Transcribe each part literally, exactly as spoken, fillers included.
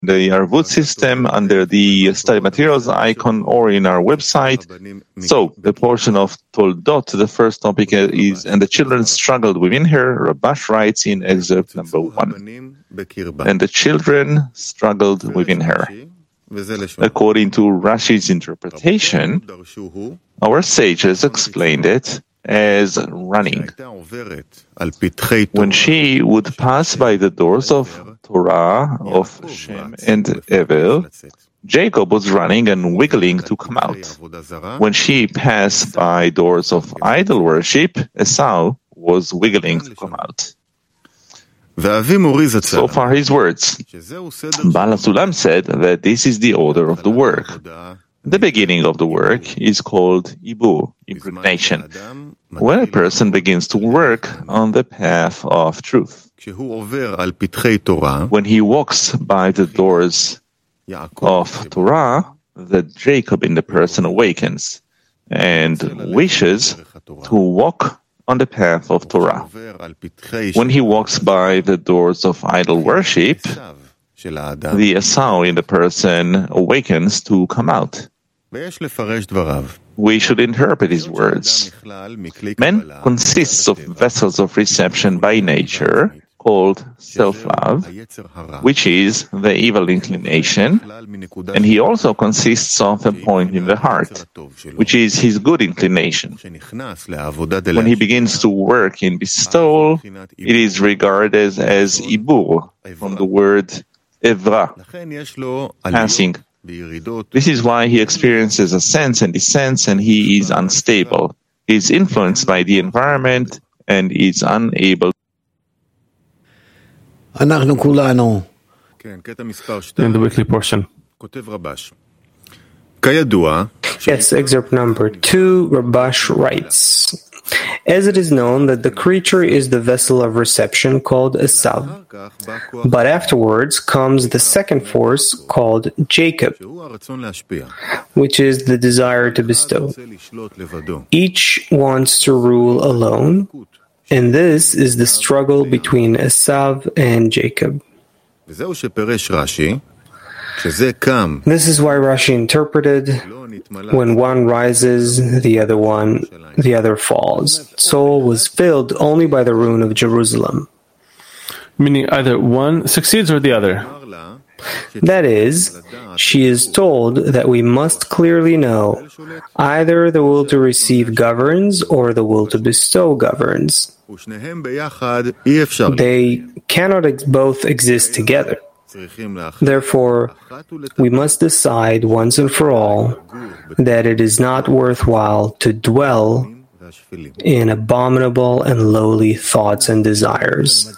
the Arvut system under the study materials icon or in our website. So, the portion of Toldot, the first topic is, and the children struggled within her. Rabash writes in excerpt number one. And the children struggled within her. According to Rashi's interpretation, our sages explained it as running. When she would pass by the doors of Torah, of Shem and Evel, Jacob was running and wiggling to come out. When she passed by doors of idol worship, Esau was wiggling to come out. So far his words. Baal HaSulam said that this is the order of the work. The beginning of the work is called Ibur, impregnation, when a person begins to work on the path of truth. When he walks by the doors of Torah, the Jacob in the person awakens and wishes to walk on the path of Torah. When he walks by the doors of idol worship, the Esau in the person awakens to come out. We should interpret his words. Man consists of vessels of reception by nature, called self-love, which is the evil inclination, and he also consists of a point in the heart, which is his good inclination. When he begins to work in bestowal, it is regarded as ibur, from the word evra, passing. This is why he experiences ascents and descents, and he is unstable. He is influenced by the environment and is unable. In the weekly portion. Yes, excerpt number two, Rabash writes, as it is known that the creature is the vessel of reception called Esav, but afterwards comes the second force called Jacob, which is the desire to bestow. Each wants to rule alone, and this is the struggle between Esav and Jacob. This is why Rashi interpreted, when one rises, the other one, the other falls. Soul was filled only by the ruin of Jerusalem. Meaning either one succeeds or the other. That is, she is told that we must clearly know either the will to receive governs or the will to bestow governs. They cannot ex- both exist together. Therefore, we must decide once and for all that it is not worthwhile to dwell in abominable and lowly thoughts and desires.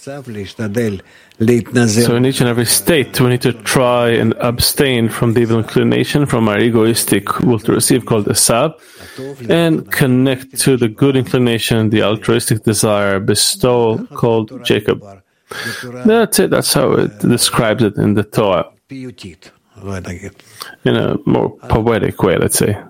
So in each and every state, we need to try and abstain from the evil inclination, from our egoistic will to receive called Esav, and connect to the good inclination, the altruistic desire, bestowal called Jacob. That's it. That's how it describes it in the Torah. In a more poetic way, let's say.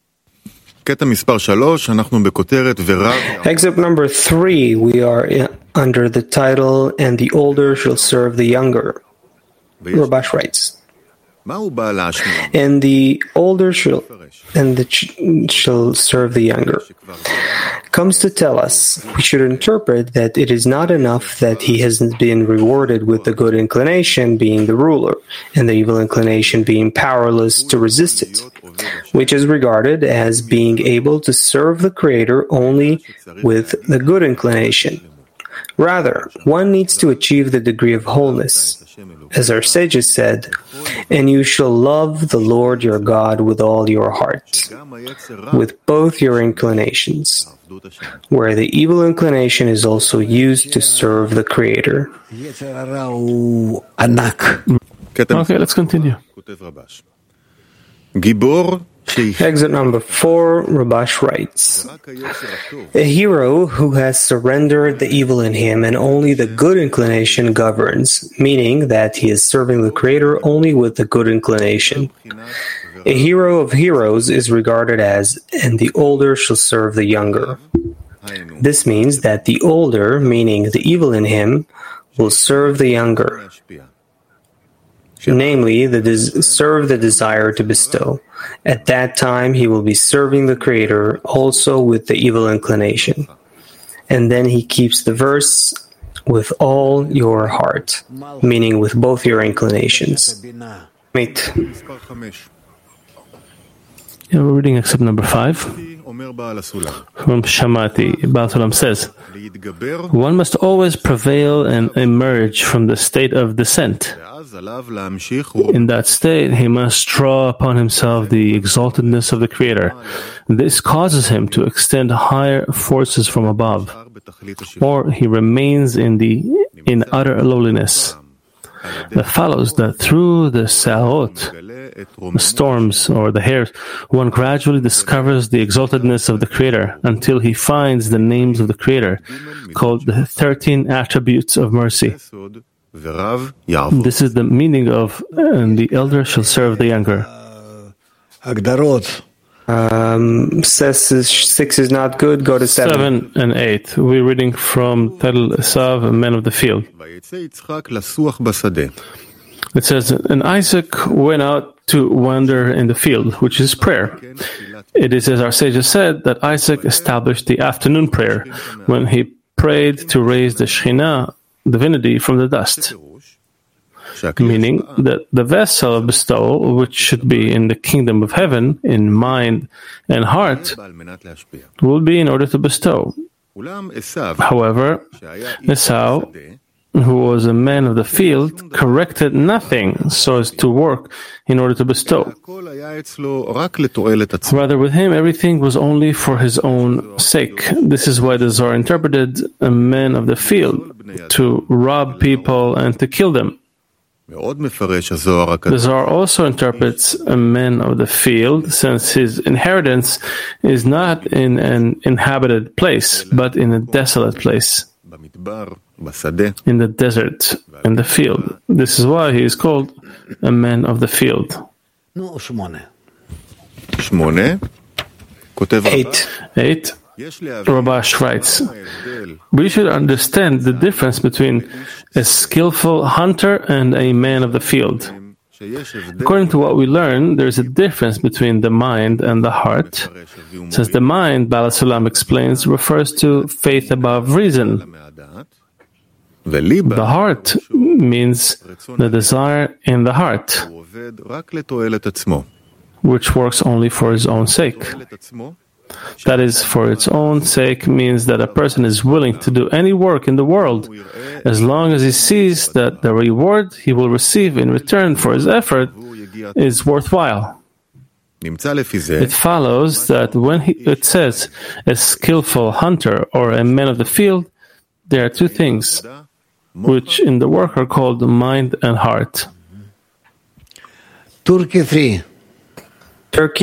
Excerpt number three, we are in, under the title, and the older shall serve the younger. Rabash writes, and the older shall and the ch- shall serve the younger. Comes to tell us we should interpret that it is not enough that he has been rewarded with the good inclination being the ruler, and the evil inclination being powerless to resist it, which is regarded as being able to serve the Creator only with the good inclination. Rather, one needs to achieve the degree of wholeness. As our sages said, and you shall love the Lord your God with all your heart, with both your inclinations, where the evil inclination is also used to serve the Creator. Okay, let's continue. Exit number four, Rabash writes, a hero who has surrendered the evil in him and only the good inclination governs, meaning that he is serving the Creator only with the good inclination. A hero of heroes is regarded as, and the older shall serve the younger. This means that the older, meaning the evil in him, will serve the younger. namely, the des- serve the desire to bestow. At that time, he will be serving the Creator also with the evil inclination. And then he keeps the verse with all your heart, meaning with both your inclinations. Mate. Yeah, we're reading except number five. From Shamati, Baal Sulam says, one must always prevail and emerge from the state of descent. In that state, he must draw upon himself the exaltedness of the Creator. This causes him to extend higher forces from above, or he remains in the in utter lowliness. That follows that through the sa'ot, the storms or the hairs, one gradually discovers the exaltedness of the Creator until he finds the names of the Creator, called the thirteen attributes of mercy. This is the meaning of and the elder shall serve the younger. Um, says six is not good, go to seven. Seven and eight. We're reading from Title Esav, Men of the Field. It says, and Isaac went out to wander in the field, which is prayer. It is, as our sages said, that Isaac established the afternoon prayer when he prayed to raise the Shekhinah, divinity, from the dust. Meaning that the vessel of bestowal, which should be in the kingdom of heaven, in mind and heart, will be in order to bestow. However, Esau, who was a man of the field, corrected nothing so as to work in order to bestow. Rather, with him, everything was only for his own sake. This is why the Zohar interpreted a man of the field to rob people and to kill them. The Zohar also interprets a man of the field, since his inheritance is not in an inhabited place, but in a desolate place, in the desert, in the field. This is why he is called a man of the field. Eight. Eight. Rabash writes, we should understand the difference between a skillful hunter and a man of the field. According to what we learn, there is a difference between the mind and the heart, since the mind, Baal Sulam explains, refers to faith above reason. The heart means the desire in the heart, which works only for his own sake. That is, for its own sake means that a person is willing to do any work in the world as long as he sees that the reward he will receive in return for his effort is worthwhile. It follows that when he, it says a skillful hunter or a man of the field, there are two things which in the work are called mind and heart. Turkey three. Turkey